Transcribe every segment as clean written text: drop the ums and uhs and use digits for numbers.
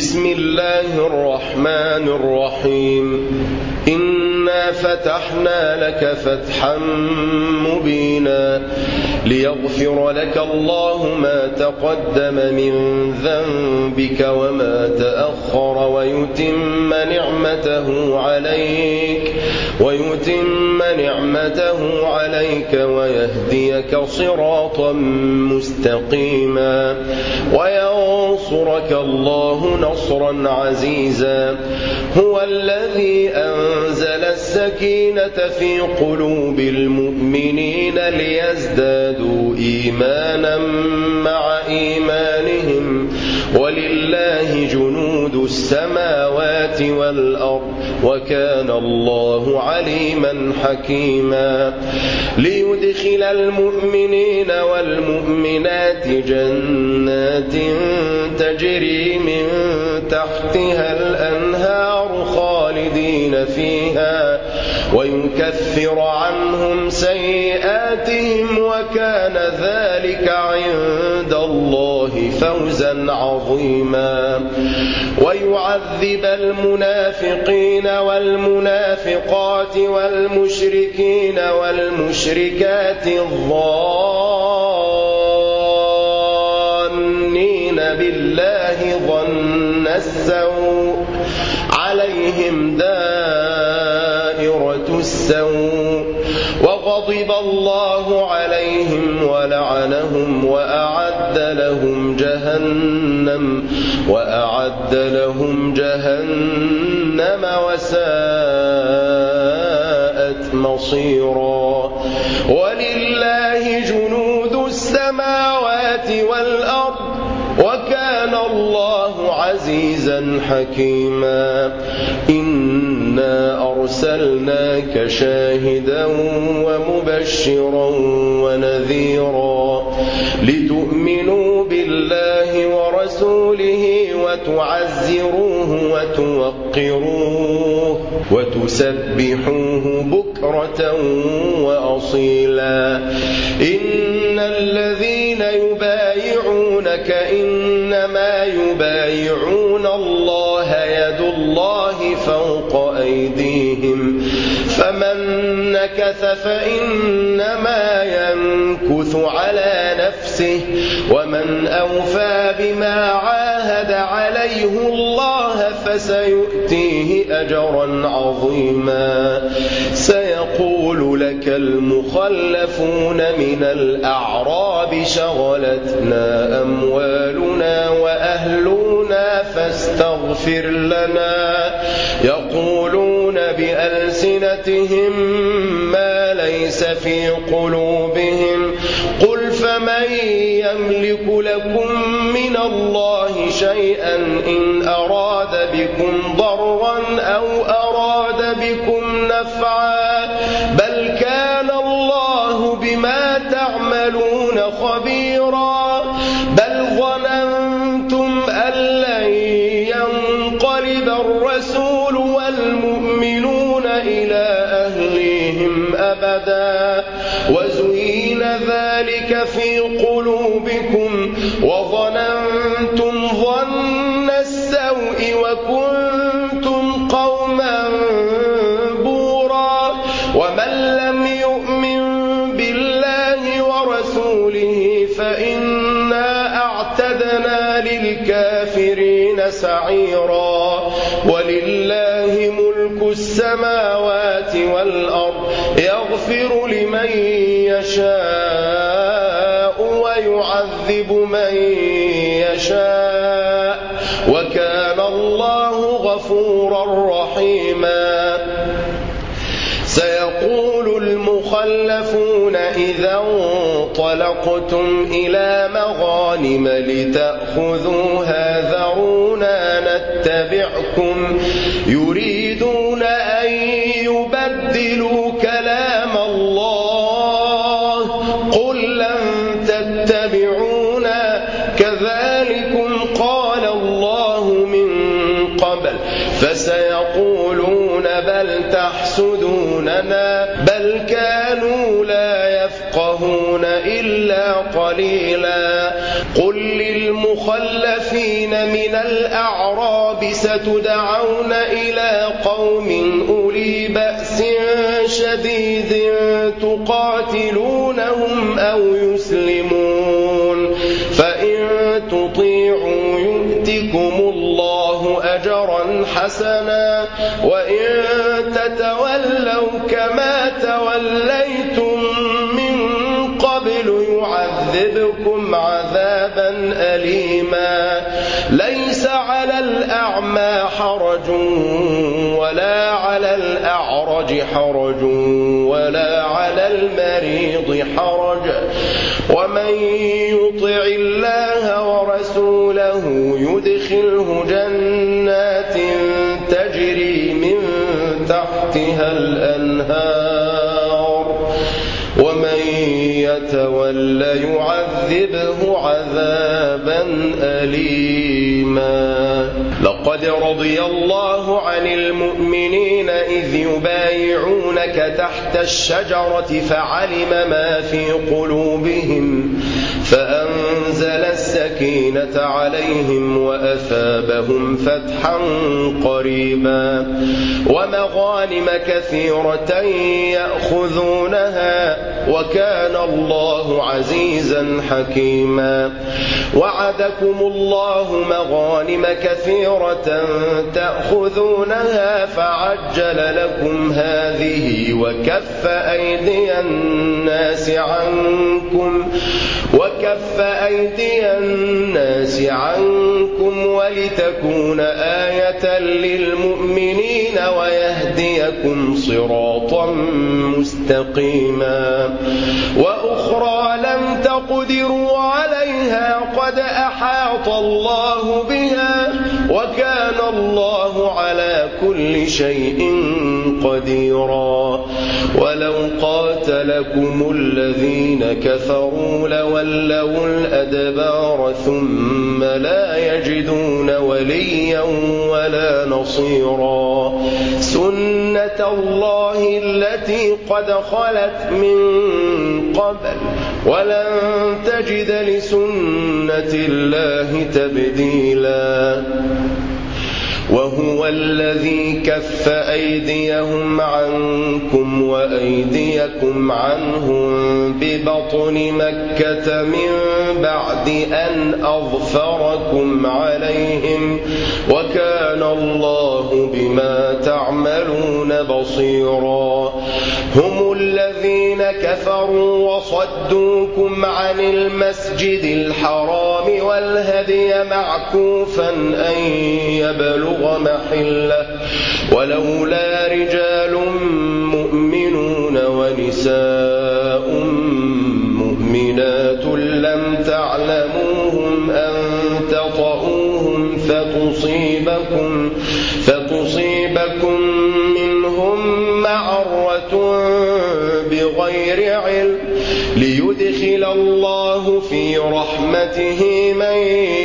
بسم الله الرحمن الرحيم إنا فتحنا لك فتحا مبينا ليغفر لك الله ما تقدم من ذنبك وما تأخر ويتم نعمته عليك ويهديك صراطا مستقيما وينصرك الله نصرا عزيزا هو الذي أنزل السكينة في قلوب المؤمنين ليزدادوا إيمانا مع إيمانهم ولله جنود السماوات والأرض وكان الله عليما حكيما ليدخل المؤمنين والمؤمنات جنات تجري من تحتها الأنهار خالدين فيها ويكفر عنهم سيئاتهم وكان ذلك عند الله فوزا عظيما ويعذب المنافقين والمنافقات والمشركين والمشركات الظانين بالله ظن السوء عليهم دائرة السوء وغضب الله عليهم ولعنهم وأعد لهم جهنم وساءت مصيرا ولله جنود السماوات والأرض وكان الله عزيزا حكيما إنا أرسلناك شاهدا ومبشرا ونذيرا لتؤمنوا بالله ورسوله وتعزروه وتوقروه وتسبحوه بكرة وأصيلا إن الذين يبايعونك إنما يبايعون الله يد الله فوق أيديهم فمن نكث فإنما ينكث على نفسه ومن أوفى بما عاهد عليه الله فسيؤتيه أجرا عظيما سيقول لك المخلفون من الأعراب شغلتنا أموالنا وأهلنا فاستغفر لنا يقولون بألسنتهم ما ليس في قلوبهم قل فمن يملك لكم من الله شيئا إن أراد بكم ضرا أو أراد بكم نفعا بل كان الله بما تعملون خبيرا بل ظننتم أن لن ينقلب الرسول والمؤمنون إلى أهليهم أبدا وزين ذلك في قلوبكم وظننتم ظن السوء وكنتم قوما بورا ومن لم يؤمن بالله ورسوله فإنا أعتدنا للكافرين سعيرا ولله ملك السماوات والأرض يغفر لمن يشاء ويعذب من يشاء وكان الله غفورا رحيما سيقول المخلفون إذا انطلقتم إلى مغانم لتأخذوها ذرونا نتبعكم يريدون أن يبدلوا كلام الله قل لن تتبعونا كذلكم قال الله من قبل فسيقولون بل تحسدوننا بل كانوا لا يفقهون إلا قليلا قل للمخلفين المخلفين من الأعراب ستدعون إلى قوم أولي بأس شديد تقاتلونهم أو يسلمون فإن تطيعوا يؤتكم الله أجرا حسنا وإن تتولوا كما توليتم من قبل يعذبكم عذابا أليما ليس على الأعمى حرج ولا على الأعرج حرج ولا على المريض حرج ومن يطع الله ورسوله يدخله جنات تجري من تحتها الأنهار ومن يتول يعذبه عذابا أليما لقد رضي الله عن المؤمنين إذ يبايعونك تحت الشجرة فعلم ما في قلوبهم فأنزل السكينة عليهم وأثابهم فتحا قريبا ومغانم كثيرة يأخذونها وكان الله عزيزا حكيما وعدكم الله مغانم كثيرة تأخذونها فعجل لكم هذه وكف أيدي الناس عنكم ولتكون آية للمؤمنين ويهديكم صراطا مستقيما وأخرى لم تقدروا عليها قد أحاط الله بها وكان الله على كل شيء قديرا ولو قاتلكم الذين كفروا لولوا الأدبار ثم لا يجدون وليا ولا نصيرا سنة الله التي قد خلت من قبل ولن تجد لسنة الله تبديلا وهو الذي كف أيديهم عنكم وأيديكم عنهم ببطن مكة من بعد أن أظفركم عليهم وكان الله بما تعملون بصيرا هم الذين كفروا وصدوكم عن المسجد الحرام والهدي معكوفا أن يبلغ محله ولولا رجال مؤمنون ونساء مؤمنات لم تعلموهم أن تطؤوهم فتصيبكم منهم معرة بغير علم ليدخل الله في رحمته من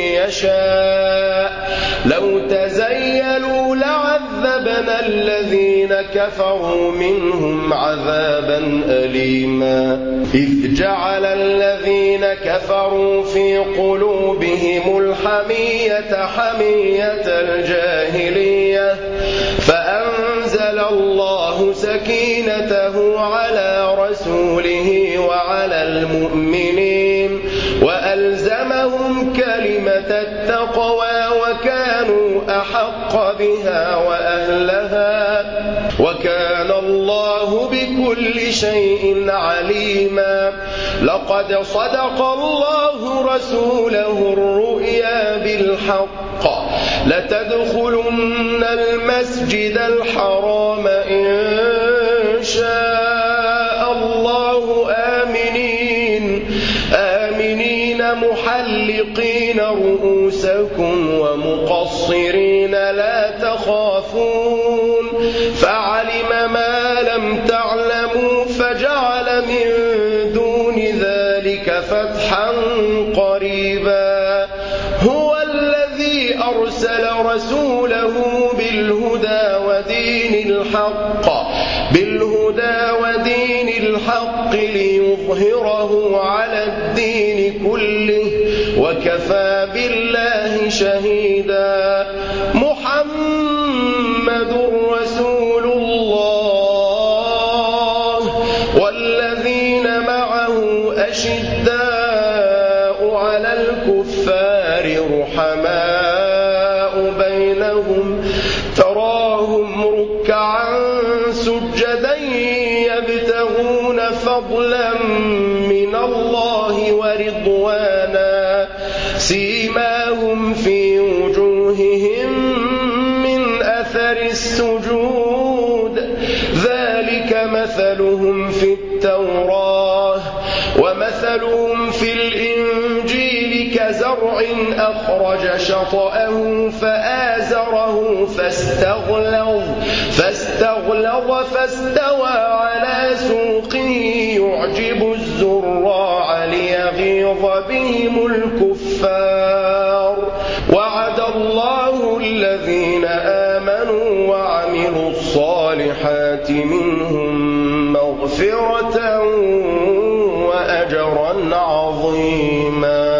يشاء لو تزيلوا لعذبنا الذين كفروا منهم عذابا أليما إذ جعل الذين كفروا في قلوبهم الحمية حمية الجاهلية فأنزل الله سكينته على رسوله وعلى المؤمنين وألزمهم كلمة التقوى وكانوا أحق بها وأهلها وكان الله بكل شيء عليما لقد صدق الله رسوله الرؤيا بالحق لتدخلن المسجد الحرام إن شاء الله آمنين محلقين رؤوسكم ومقصرين لا تخافون فعلم ما لم تعلموا فجعل من دون ذلك فتحا قريبا هو الذي أرسل رسوله بالهدى ودين الحق ليظهره على الدين كله وكفى بالله شهيدا. محمد رسول الله والذين معه أشداء على الكفار رحماء بينهم تراهم ركعا سجدا يبتغون فضلا من الله ورضوانا سيماهم في وجوههم من أثر السجود ذلك مثلهم في التوراة ومثلهم في الإنجيل كزرع أخرج شطأه فآزره فاستغلظ فاستوى على سوقه يعجب الزراع ليغيظ بهم الكفار. وعد الله الذين آمنوا وعملوا الصالحات منهم مغفرة وأجرا عظيما.